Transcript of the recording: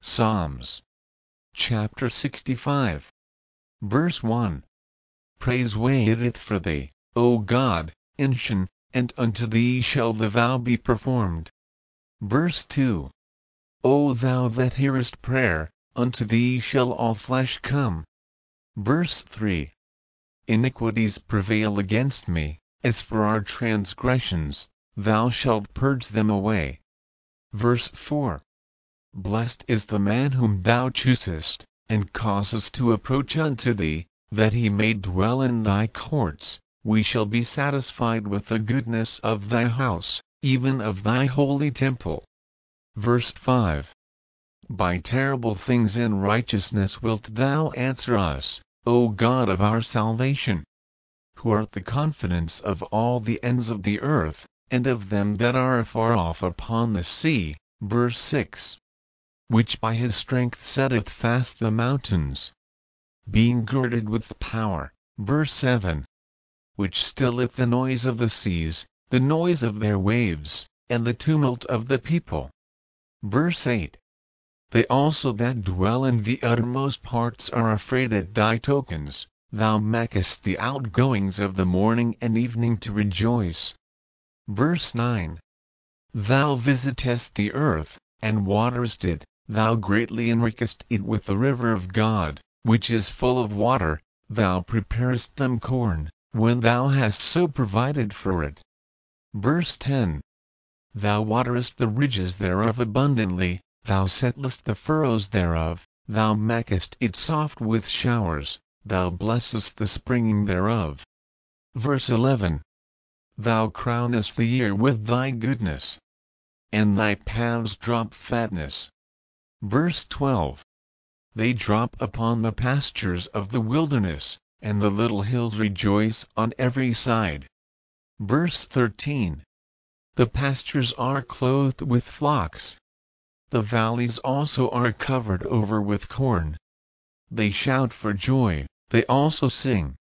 Psalms chapter 65, verse 1. Praise waiteth for thee, O God, in Shion, and unto thee shall the vow be performed. Verse 2. O thou that hearest prayer, unto thee shall all flesh come. Verse 3. Iniquities prevail against me, as for our transgressions, thou shalt purge them away. Verse 4. Blessed is the man whom thou choosest, and causest to approach unto thee, that he may dwell in thy courts. We shall be satisfied with the goodness of thy house, even of thy holy temple. Verse 5. By terrible things and righteousness wilt thou answer us, O God of our salvation, who art the confidence of all the ends of the earth, and of them that are afar off upon the sea. Verse 6. Which by his strength setteth fast the mountains, being girded with power. Verse 7. Which stilleth the noise of the seas, the noise of their waves, and the tumult of the people. Verse 8. They also that dwell in the uttermost parts are afraid at thy tokens, thou makest the outgoings of the morning and evening to rejoice. Verse 9. Thou visitest the earth, and waterest it, thou greatly enrichest it with the river of God, which is full of water. Thou preparest them corn, when thou hast so provided for it. Verse 10. Thou waterest the ridges thereof abundantly, thou settlest the furrows thereof, thou makest it soft with showers, thou blessest the springing thereof. Verse 11. Thou crownest the year with thy goodness, and thy paths drop fatness. Verse 12. They drop upon the pastures of the wilderness, and the little hills rejoice on every side. Verse 13. The pastures are clothed with flocks. The valleys also are covered over with corn. They shout for joy, they also sing,